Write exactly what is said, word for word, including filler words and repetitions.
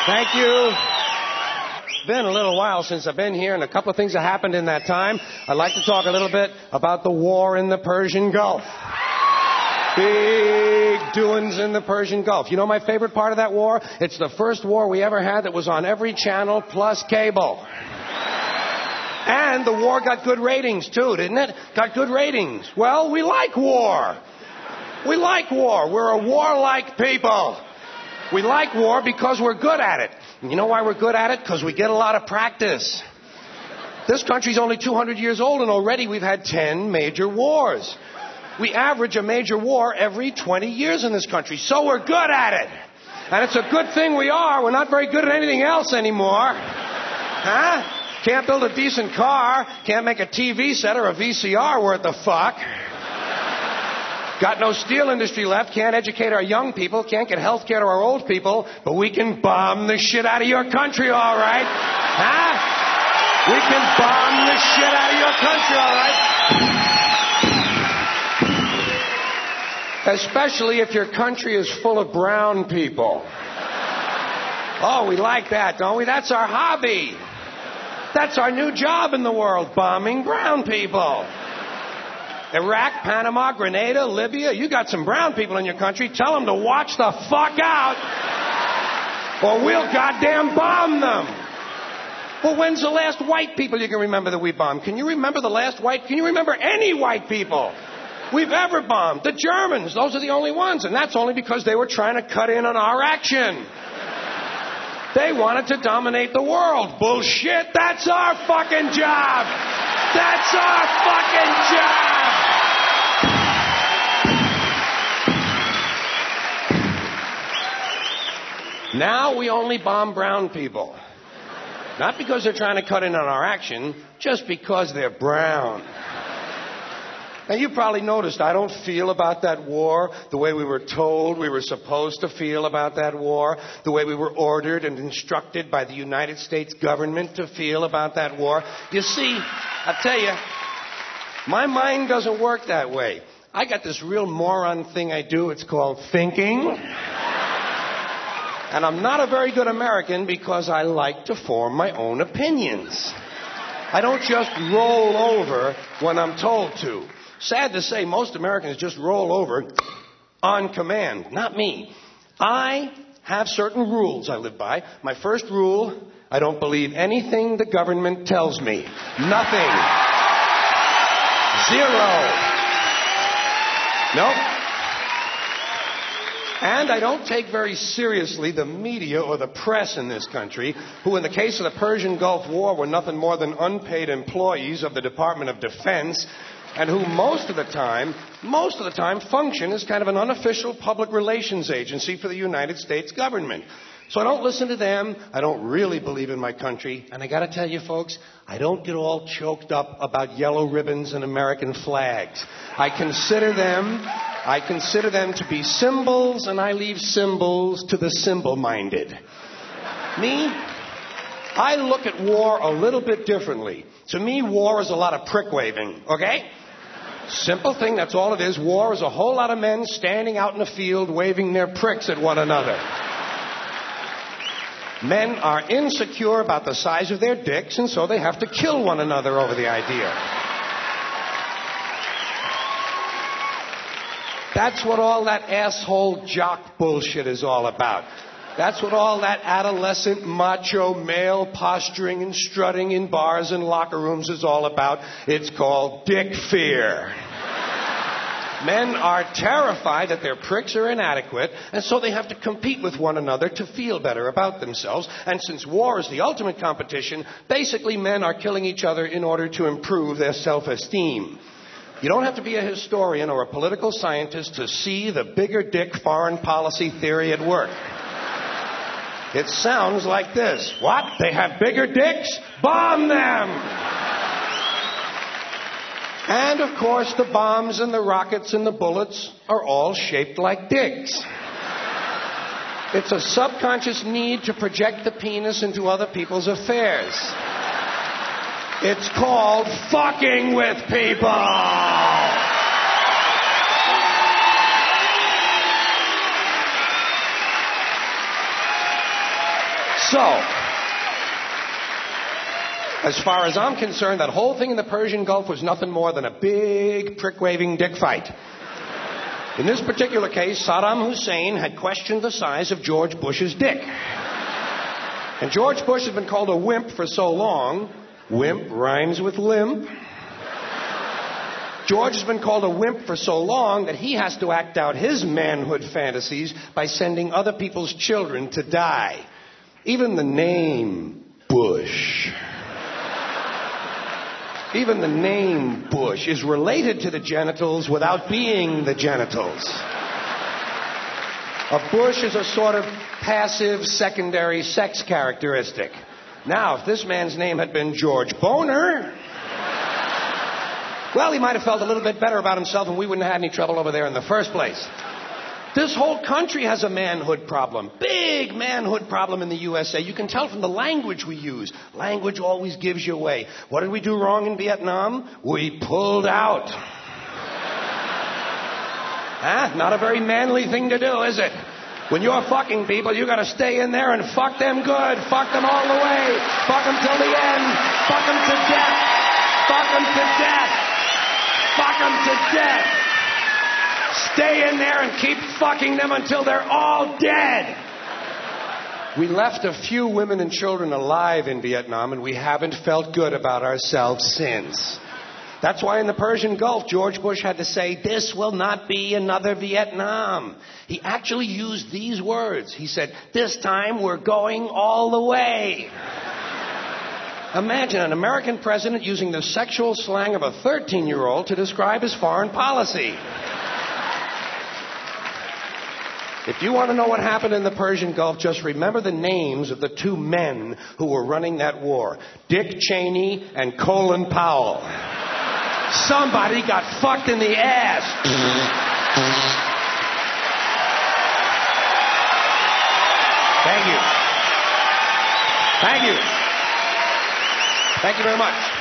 Thank you. It's been a little while since I've been here, and a couple of things have happened in that time. I'd like to talk a little bit about the war in the Persian Gulf. Big doings in the Persian Gulf. You know my favorite part of that war? It's the first war we ever had that was on every channel plus cable. And the war got good ratings, too, didn't it? Got good ratings. Well, we like war. We like war. We're a warlike people. We like war because we're good at it. And you know why we're good at it? Because we get a lot of practice. This country's only two hundred years old, and already we've had ten major wars. We average a major war every twenty years in this country, so we're good at it. And it's a good thing we are. We're not very good at anything else anymore. Huh? Can't build a decent car. Can't make a T V set or a V C R worth the fuck. Got no steel industry left. Can't educate our young people. Can't get health care to our old people. But we can bomb the shit out of your country, all right? Huh? We can bomb the shit out of your country, all right? Especially if your country is full of brown people. Oh, we like that, don't we? That's our hobby. That's our new job in the world, bombing brown people. Iraq, Panama, Grenada, Libya, you got some brown people in your country. Tell them to watch the fuck out, or we'll goddamn bomb them. Well, when's the last white people you can remember that we bombed? Can you remember the last white? Can you remember any white people we've ever bombed? The Germans, those are the only ones, and that's only because they were trying to cut in on our action. They wanted to dominate the world. Bullshit, that's our fucking job. That's our fucking job. Now we only bomb brown people. Not because they're trying to cut in on our action, just because they're brown. Now, you probably noticed I don't feel about that war the way we were told we were supposed to feel about that war, the way we were ordered and instructed by the United States government to feel about that war. You see, I'll tell you, my mind doesn't work that way. I got this real moron thing I do. It's called thinking. And I'm not a very good American because I like to form my own opinions. I don't just roll over when I'm told to. Sad to say, most Americans just roll over on command. Not me. I have certain rules I live by. My first rule, I don't believe anything the government tells me. Nothing. Zero. Nope. And I don't take very seriously the media or the press in this country, who in the case of the Persian Gulf War were nothing more than unpaid employees of the Department of Defense, and who most of the time, most of the time function as kind of an unofficial public relations agency for the United States government. So I don't listen to them. I don't really believe in my country. And I got to tell you, folks, I don't get all choked up about yellow ribbons and American flags. I consider them, I consider them to be symbols, and I leave symbols to the symbol-minded. Me? I look at war a little bit differently. To me, war is a lot of prick-waving, okay? Simple thing, that's all it is. War is a whole lot of men standing out in the field waving their pricks at one another. Men are insecure about the size of their dicks, and so they have to kill one another over the idea. That's what all that asshole jock bullshit is all about. That's what all that adolescent macho male posturing and strutting in bars and locker rooms is all about. It's called dick fear. Men are terrified that their pricks are inadequate, and so they have to compete with one another to feel better about themselves. And since war is the ultimate competition, basically men are killing each other in order to improve their self-esteem. You don't have to be a historian or a political scientist to see the bigger dick foreign policy theory at work. It sounds like this. What? They have bigger dicks? Bomb them! And, of course, the bombs and the rockets and the bullets are all shaped like dicks. It's a subconscious need to project the penis into other people's affairs. It's called fucking with people! So, as far as I'm concerned, that whole thing in the Persian Gulf was nothing more than a big prick-waving dick fight. In this particular case, Saddam Hussein had questioned the size of George Bush's dick. And George Bush has been called a wimp for so long. Wimp rhymes with limp. George has been called a wimp for so long that he has to act out his manhood fantasies by sending other people's children to die. Even the name Bush... Even the name Bush is related to the genitals without being the genitals. A bush is a sort of passive secondary sex characteristic. Now, if this man's name had been George Boner, well, he might have felt a little bit better about himself and we wouldn't have had any trouble over there in the first place. This whole country has a manhood problem. Big manhood problem in the U S A. You can tell from the language we use. Language always gives you away. What did we do wrong in Vietnam? We pulled out. Huh? Not a very manly thing to do, is it? When you're fucking people, you gotta stay in there and fuck them good. Fuck them all the way. Fuck them till the end. Fuck them to death. Fuck them to death. Fuck them to death. Stay in there and keep fucking them until they're all dead. We left a few women and children alive in Vietnam, and we haven't felt good about ourselves since. That's why in the Persian Gulf, George Bush had to say, this will not be another Vietnam. He actually used these words. He said, this time we're going all the way. Imagine an American president using the sexual slang of a thirteen-year-old to describe his foreign policy. If you want to know what happened in the Persian Gulf, just remember the names of the two men who were running that war. Dick Cheney and Colin Powell. Somebody got fucked in the ass. Thank you. Thank you. Thank you very much.